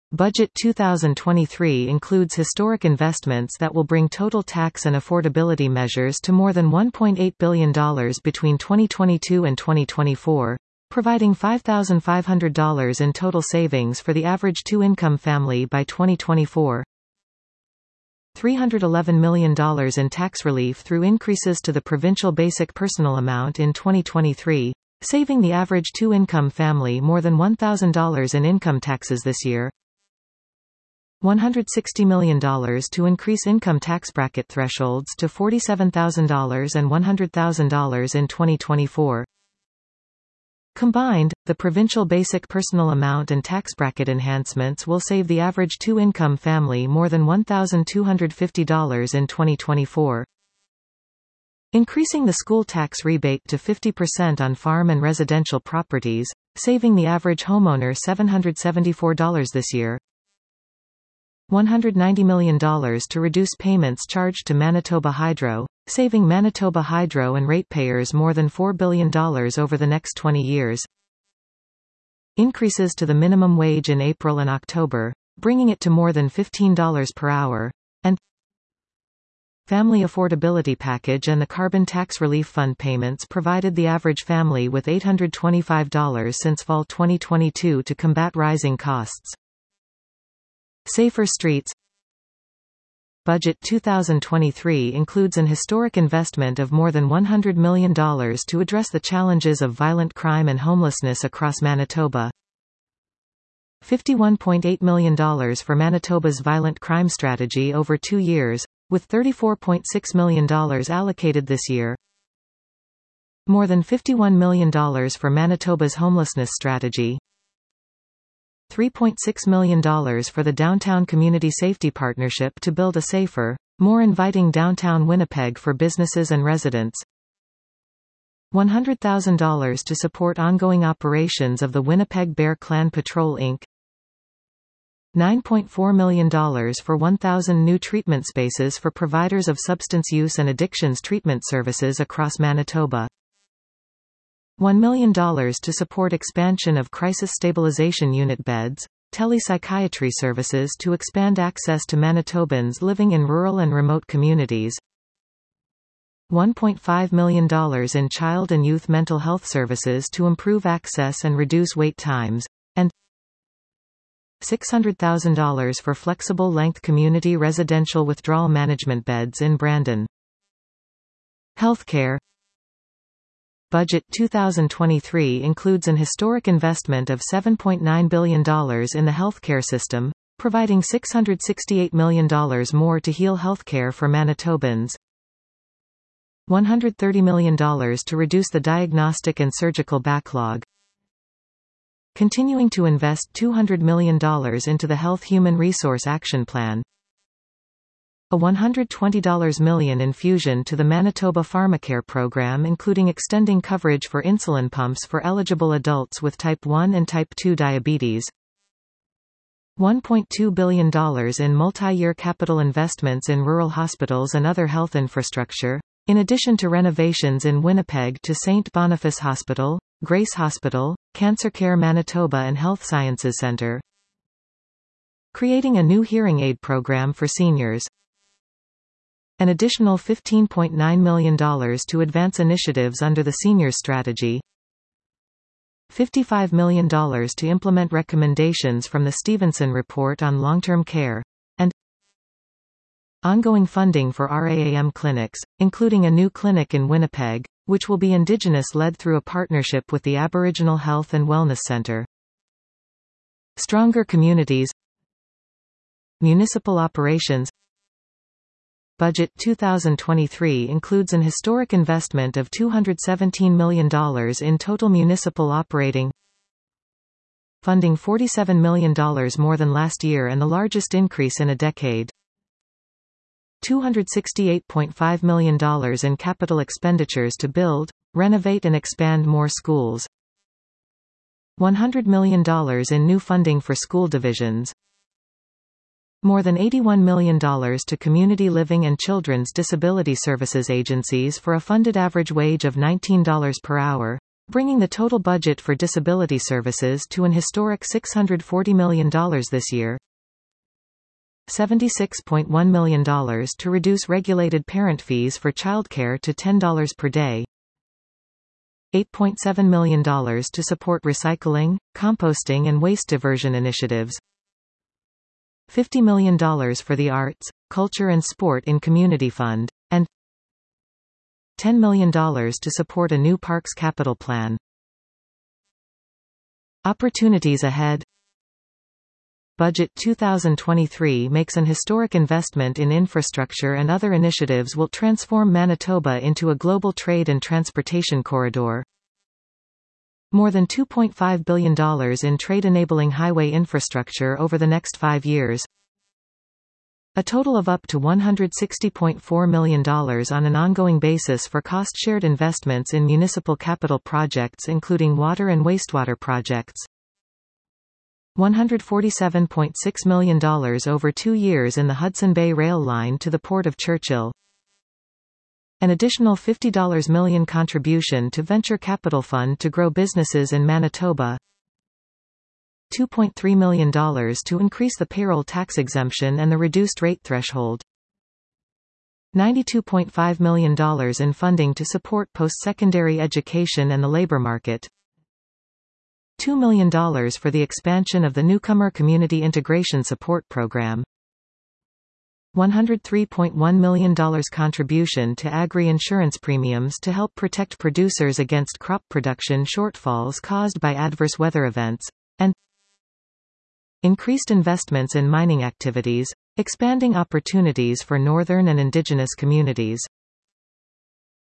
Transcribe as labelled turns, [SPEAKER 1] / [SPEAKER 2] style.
[SPEAKER 1] Budget 2023 includes historic investments that will bring total tax and affordability measures to more than $1.8 billion between 2022 and 2024, providing $5,500 in total savings for the average two-income family by 2024. $311 million in tax relief through increases to the provincial basic personal amount in 2023, saving the average two-income family more than $1,000 in income taxes this year. $160 million to increase income tax bracket thresholds to $47,000 and $100,000 in 2024. Combined, the provincial basic personal amount and tax bracket enhancements will save the average two-income family more than $1,250 in 2024. Increasing the school tax rebate to 50% on farm and residential properties, saving the average homeowner $774 this year. $190 million to reduce payments charged to Manitoba Hydro, saving Manitoba Hydro and ratepayers more than $4 billion over the next 20 years. Increases to the minimum wage in April and October, bringing it to more than $15 per hour, and Family Affordability Package and the Carbon Tax Relief Fund payments provided the average family with $825 since fall 2022 to combat rising costs. Safer streets. Budget 2023 includes an historic investment of more than $100 million to address the challenges of violent crime and homelessness across Manitoba. $51.8 million for Manitoba's violent crime strategy over 2 years, with $34.6 million allocated this year. More than $51 million for Manitoba's homelessness strategy. $3.6 million for the Downtown Community Safety Partnership to build a safer, more inviting downtown Winnipeg for businesses and residents. $100,000 to support ongoing operations of the Winnipeg Bear Clan Patrol Inc. $9.4 million for 1,000 new treatment spaces for providers of substance use and addictions treatment services across Manitoba. $1 million to support expansion of crisis stabilization unit beds, telepsychiatry services to expand access to Manitobans living in rural and remote communities. $1.5 million in child and youth mental health services to improve access and reduce wait times, and $600,000 for flexible-length community residential withdrawal management beds in Brandon. Healthcare. Budget 2023 includes an historic investment of $7.9 billion in the healthcare system, providing $668 million more to heal healthcare for Manitobans. $130 million to reduce the diagnostic and surgical backlog. Continuing to invest $200 million into the Health Human Resource Action Plan. A $120 million infusion to the Manitoba PharmaCare program, including extending coverage for insulin pumps for eligible adults with type 1 and type 2 diabetes. $1.2 billion in multi-year capital investments in rural hospitals and other health infrastructure, in addition to renovations in Winnipeg to St. Boniface Hospital, Grace Hospital, Cancer Care Manitoba and Health Sciences Centre. Creating a new hearing aid program for seniors. An additional $15.9 million to advance initiatives under the Seniors Strategy. $55 million to implement recommendations from the Stevenson Report on long-term care, and ongoing funding for RAAM clinics, including a new clinic in Winnipeg, which will be Indigenous-led through a partnership with the Aboriginal Health and Wellness Centre. Stronger communities. Municipal operations. Budget 2023 includes an historic investment of $217 million in total municipal operating funding, $47 million more than last year and the largest increase in a decade. $268.5 million in capital expenditures to build, renovate and expand more schools. $100 million in new funding for school divisions. More than $81 million to community living and children's disability services agencies for a funded average wage of $19 per hour, bringing the total budget for disability services to an historic $640 million this year. $76.1 million to reduce regulated parent fees for childcare to $10 per day. $8.7 million to support recycling, composting and waste diversion initiatives. $50 million for the arts, culture and sport in community fund, and $10 million to support a new parks capital plan. Opportunities ahead. Budget 2023 makes an historic investment in infrastructure and other initiatives will transform Manitoba into a global trade and transportation corridor. More than $2.5 billion in trade-enabling highway infrastructure over the next 5 years. A total of up to $160.4 million on an ongoing basis for cost-shared investments in municipal capital projects including water and wastewater projects. $147.6 million over 2 years in the Hudson Bay Rail Line to the Port of Churchill. An additional $50 million contribution to Venture Capital Fund to grow businesses in Manitoba. $2.3 million to increase the payroll tax exemption and the reduced rate threshold. $92.5 million in funding to support post-secondary education and the labor market. $2 million for the expansion of the Newcomer Community Integration Support Program. $103.1 million contribution to agri-insurance premiums to help protect producers against crop production shortfalls caused by adverse weather events, and increased investments in mining activities, expanding opportunities for northern and indigenous communities.